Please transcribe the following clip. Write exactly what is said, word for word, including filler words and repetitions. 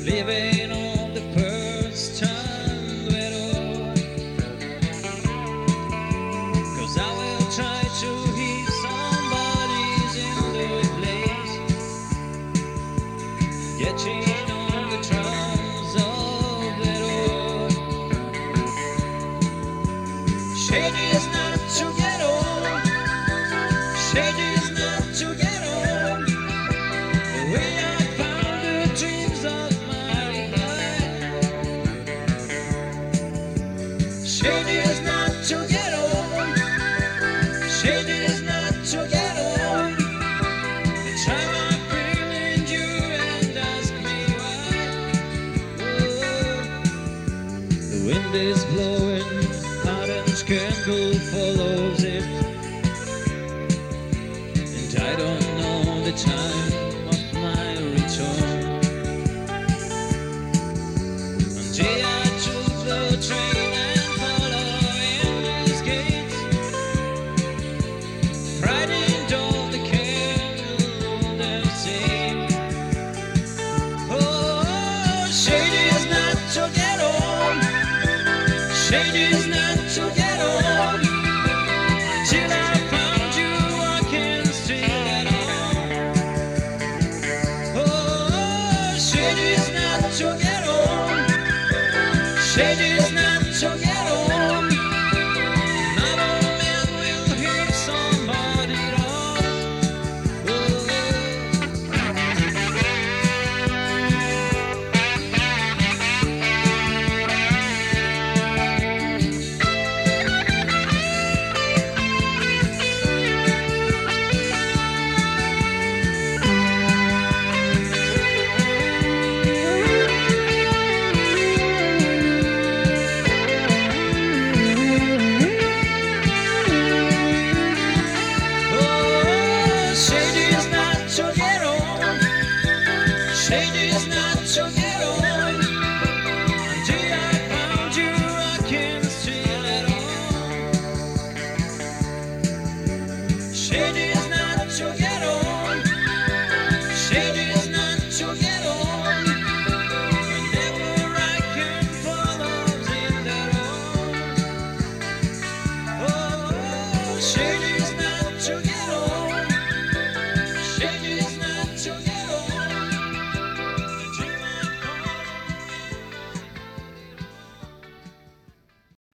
living on the first time widow. Cause I will try to heat somebody's in the place, getting on the trams of widow. Shady is not to get on, shady is not to get on. The way I found the dreams of my life. Shady is not to get on, shady is not to get on. The time I feel in you and ask me why. Oh, the wind is blowing, hot and scandal follows it, and I don't know the time of my return. Until I took the train and following these gates, frightened of the candle and say, oh, shady is not to get on, shady is not to get on. Till I found you, I can still get on. Oh, shady is not to get on.